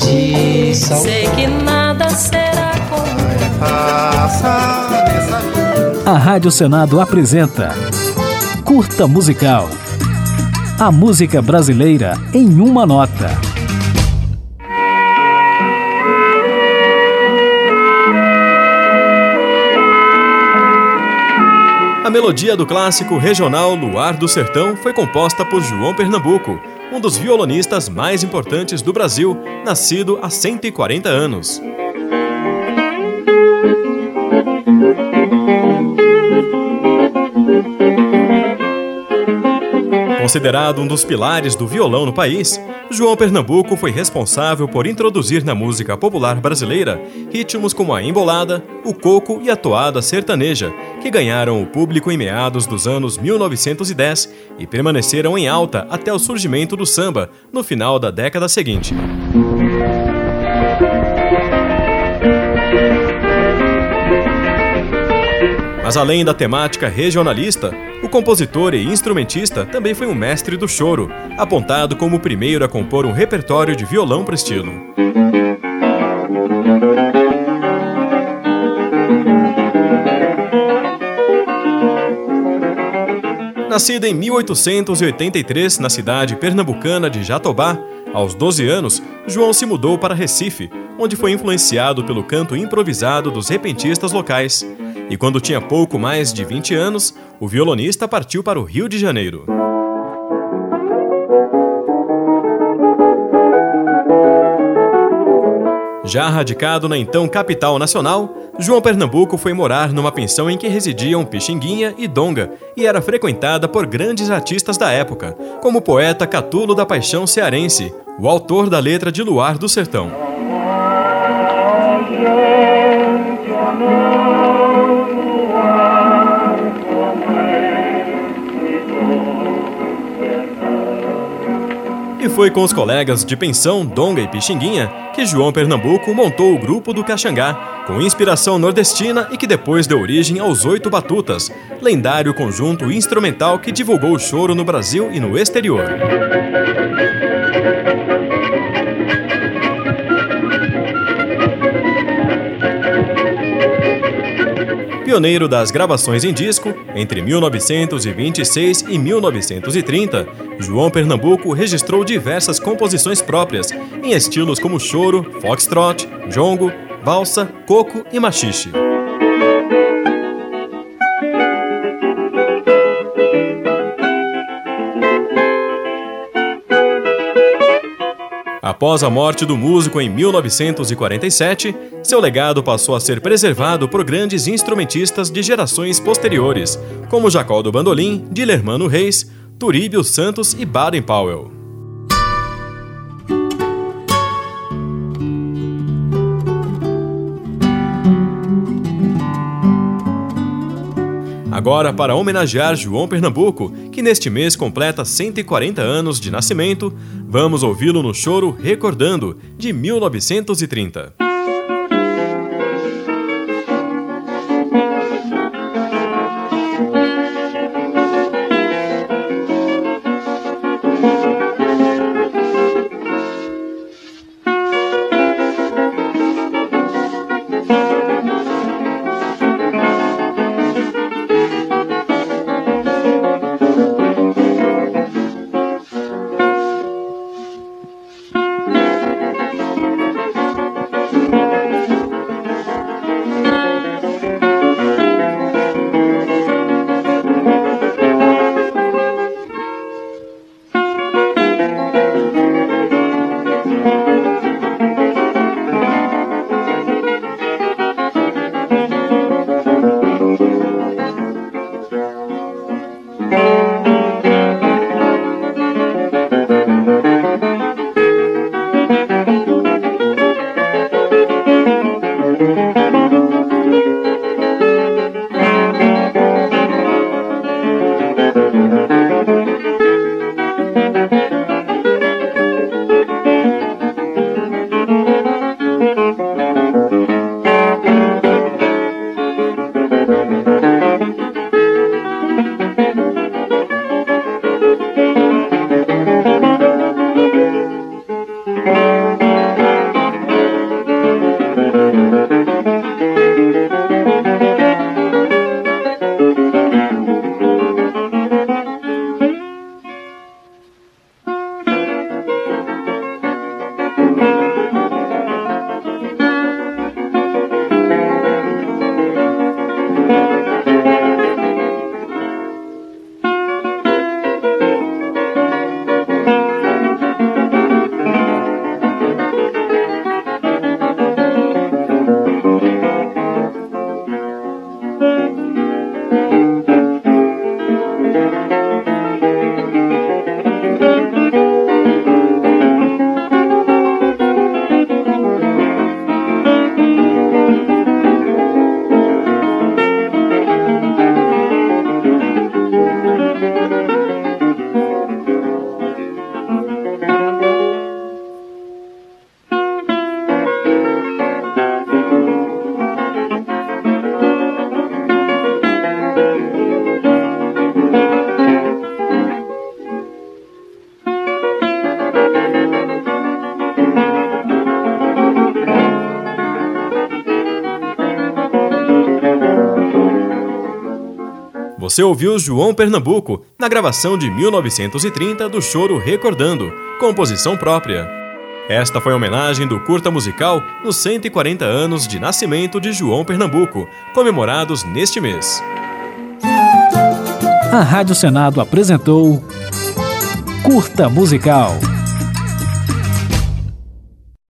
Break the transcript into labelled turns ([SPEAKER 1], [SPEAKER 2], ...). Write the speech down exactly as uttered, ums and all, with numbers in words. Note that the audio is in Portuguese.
[SPEAKER 1] tradição.
[SPEAKER 2] Sei que nada será como
[SPEAKER 3] passa nessa vida.
[SPEAKER 4] A Rádio Senado apresenta Curta Musical. A música brasileira em uma nota.
[SPEAKER 5] A melodia do clássico regional Luar do Sertão foi composta por João Pernambuco, um dos violonistas mais importantes do Brasil, nascido há cento e quarenta anos. Considerado um dos pilares do violão no país, João Pernambuco foi responsável por introduzir na música popular brasileira ritmos como a embolada, o coco e a toada sertaneja, que ganharam o público em meados dos anos mil novecentos e dez e permaneceram em alta até o surgimento do samba no final da década seguinte. Mas além da temática regionalista, o compositor e instrumentista também foi um mestre do choro, apontado como o primeiro a compor um repertório de violão para estilo. Nascido em mil oitocentos e oitenta e três na cidade pernambucana de Jatobá, aos doze anos, João se mudou para Recife, onde foi influenciado pelo canto improvisado dos repentistas locais. E quando tinha pouco mais de vinte anos, o violonista partiu para o Rio de Janeiro. Já radicado na então capital nacional, João Pernambuco foi morar numa pensão em que residiam Pixinguinha e Donga e era frequentada por grandes artistas da época, como o poeta Catulo da Paixão Cearense, o autor da letra de Luar do Sertão. E foi com os colegas de pensão Donga e Pixinguinha que João Pernambuco montou o Grupo do Caxangá, com inspiração nordestina e que depois deu origem aos Oito Batutas, lendário conjunto instrumental que divulgou o choro no Brasil e no exterior. Pioneiro das gravações em disco, entre mil novecentos e vinte e seis e mil novecentos e trinta, João Pernambuco registrou diversas composições próprias, em estilos como choro, foxtrot, jongo, valsa, coco e machixe. Após a morte do músico em mil novecentos e quarenta e sete, seu legado passou a ser preservado por grandes instrumentistas de gerações posteriores, como Jacó do Bandolim, Dilermano Reis, Turíbio Santos e Baden Powell. Agora, para homenagear João Pernambuco, que neste mês completa cento e quarenta anos de nascimento, vamos ouvi-lo no choro Recordando, de mil novecentos e trinta. Você ouviu João Pernambuco na gravação de mil novecentos e trinta do choro Recordando, composição própria. Esta foi a homenagem do curta musical nos cento e quarenta anos de nascimento de João Pernambuco, comemorados neste mês.
[SPEAKER 4] A Rádio Senado apresentou Curta Musical.